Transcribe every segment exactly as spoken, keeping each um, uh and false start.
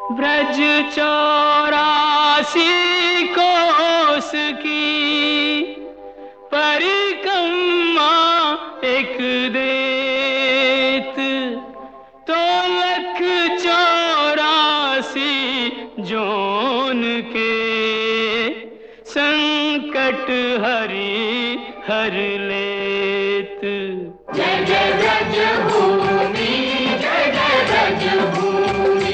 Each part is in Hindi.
ब्रज चौरासी कोस की परिक्रमा एक देत, तो लख चौरासी जोन के संकट हरि हर लेत। जय जय ब्रज भूमि, जय जय ब्रज भूमि।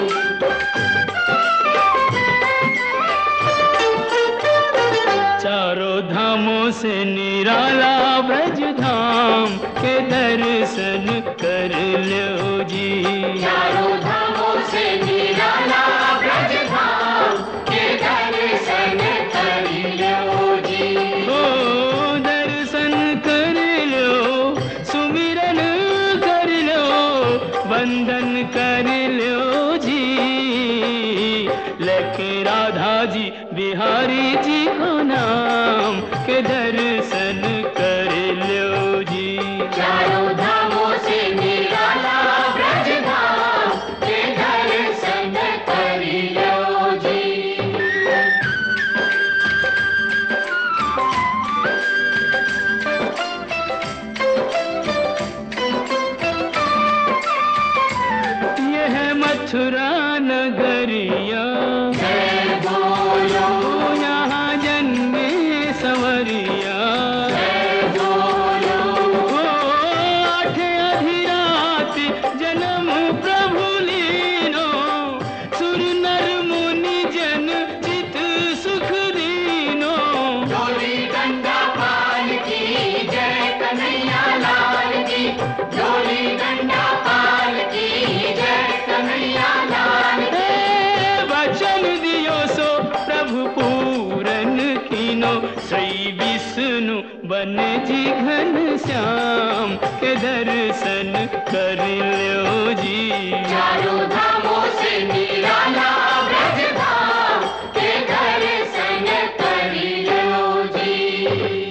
चारों धामों से निराला ब्रज धाम के दर्शन कर लो जी। चारों धामों से निराला ब्रज धाम के दर्शन कर लो जी। ओ दर्शन कर लो, सुमिरन कर लो, वंदन कर लो जी। लेके राधा जी बिहारी जी को नाम के दर्शन कर लो जी। चारों धामों से निराला ब्रज धाम के दर्शन कर लो जी। ये है मथुरा नगरिया, जय बोलो, यहाँ जन्मे संवरिया। जय बोलो, ओ आठ अधिराति जन्म प्रभु लीनो, सुर नर मुनि जन चित सुख दीनो। डोली डंडा पाल की जय कन्हैया लाल की, डोली डंडा पाल की जय कन्हैया लाल की। ए वचन दियो सो प्रभु पूरन कीनो, श्री विष्णु बन जी घन श्याम के दर्शन कर लो जी। चारों धामों से निराला ब्रज धाम के दर्शन कर लो जी।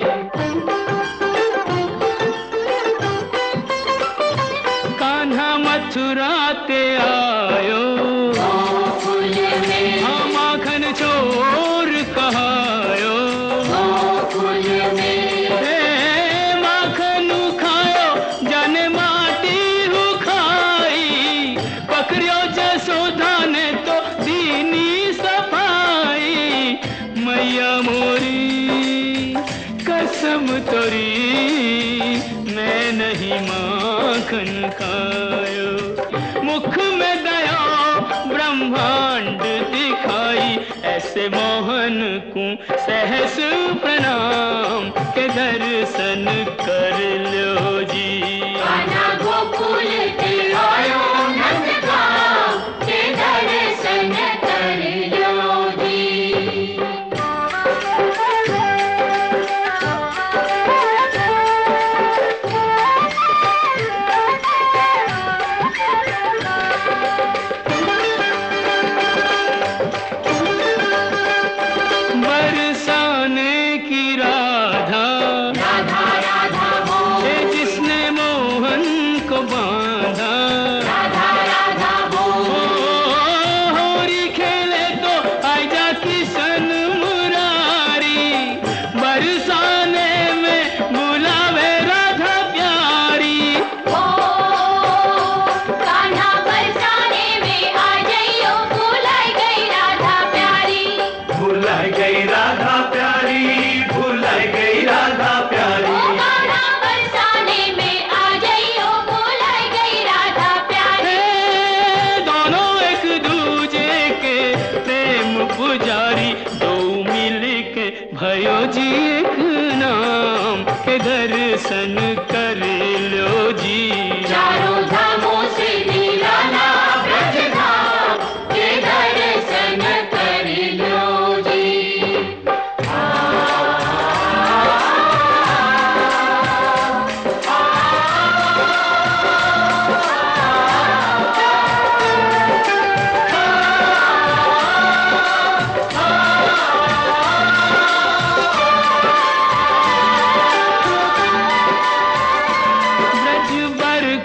कान्हा मथुरा ते आयो, गोकुल में, हम माखन चोर कहायो। गोकुल में, हे माखन खायो जाने माटी हु खाई, पकड़ियो जसोदा ने तो दीनी सफाई। मैया मोरी कसम तोरी, मैं नहीं माखन खायो। मुख में दया ब्रह्मांड दिखाई, ऐसे मोहन को सहस प्रणाम के दर्शन कर लो जी। कान्हा गोकुल के आयो नंदगांव के दर्शन कर लो जी। बरसाने की राधा, राधा राधा बोल, हे जिसने मोहन को बांधा। राधा राधा बोल, ओ होरी खेले तो आजा किशन मुरारी, बरसाने में बुलावे राधा प्यारी। ओ कान्हा बरसाने में आ जाइयो, भुलाई गई राधा प्यारी। भुलाई गई राधा प्यारी, भुलाई गई राधा ओ प्यारी। कान्हा बरसाने में आ जाइयो, भुलाई गई राधा प्यारी। हे दोनों एक दूजे के प्रेम पुजारी, दो मिल के भयो जी एक नाम के दर्शन कर लो जी। चारों धामों से निराला ब्रज धाम के दर्शन कर लो जी। ब्रज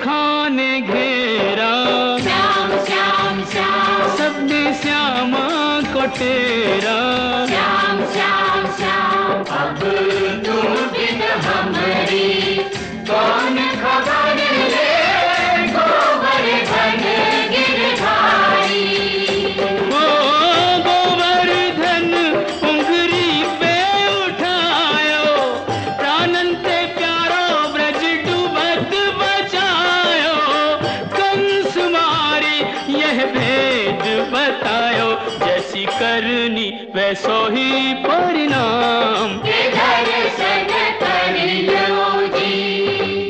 तेरा। श्याम श्याम श्याम अब तुम बिन हमारी कौन खबर ले गोवर्धन गिरधारी। ओ गोवर्धन उंगरी पे उठायो, प्राणंते प्यारो ब्रज डूबत बचायो। कंस मारी यह भेद बतायो, जैसी करनी वैसो ही परिणाम। के दर्शन कर लो जी।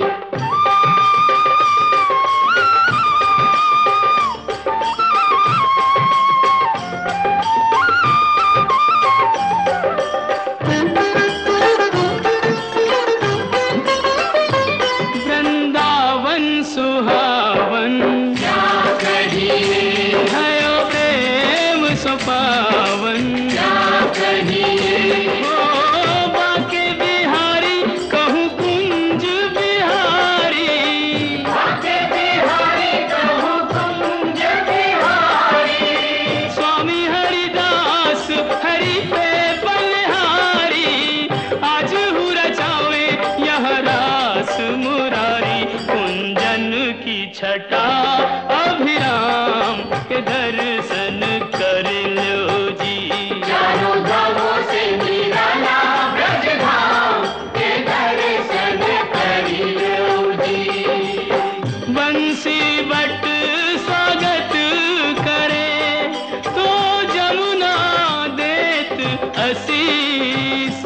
वृंदावन सुहावन क्या कहिए भयो प्रेम सुपावन। क्या कहिए ओ बाके बिहारी कहूँ कुंज बिहारी। बाके बिहारी कहूँ कुंज बिहारी। स्वामी हरिदास हरि पे बलिहारी, आज हूँ रचावे यह रास मुरारी। कुंजन की छटा अभिराम के दर्शन कर लो जी। चारों धामों से निराला ब्रज धाम के दर्शन कर लो जी। बंसी बट स्वागत करे तो जमुना देत आशीष।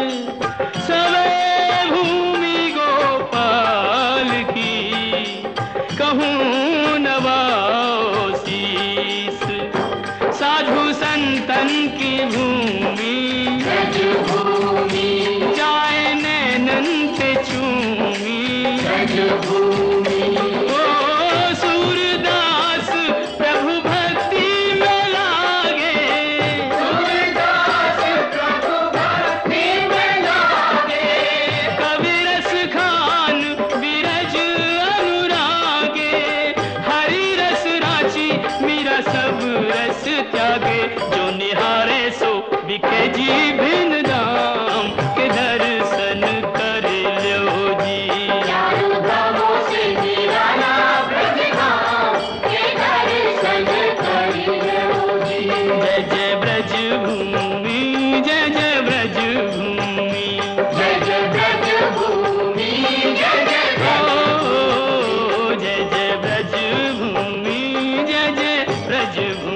सवे भूमि गोपाल की कहूँ नवाओ शीस। साधु संतन की भूमि ब्रज भूमि जाए नैनन ते चूमी। ब्रज भूमि ओ सूरदास प्रभु भक्ति में लागे, सूरदास प्रभु भक्ति में लागे। कवि रस खान बिरज अनुरागे। हरि रस राची मीरा सब रस त्यागे, जो निहारे सो बिके जी भिन्न दाम। के दर्शन कर लो जी। चारों धामों से निराला ब्रज धाम के दर्शन कर लो जी। जय जय ब्रज भूमि, जय जय ब्रज भूमि। जय जय ब्रज भूमि जय जय ब्रज ओ जय जय ब्रज भूमि, जय जय ब्रज भूमि।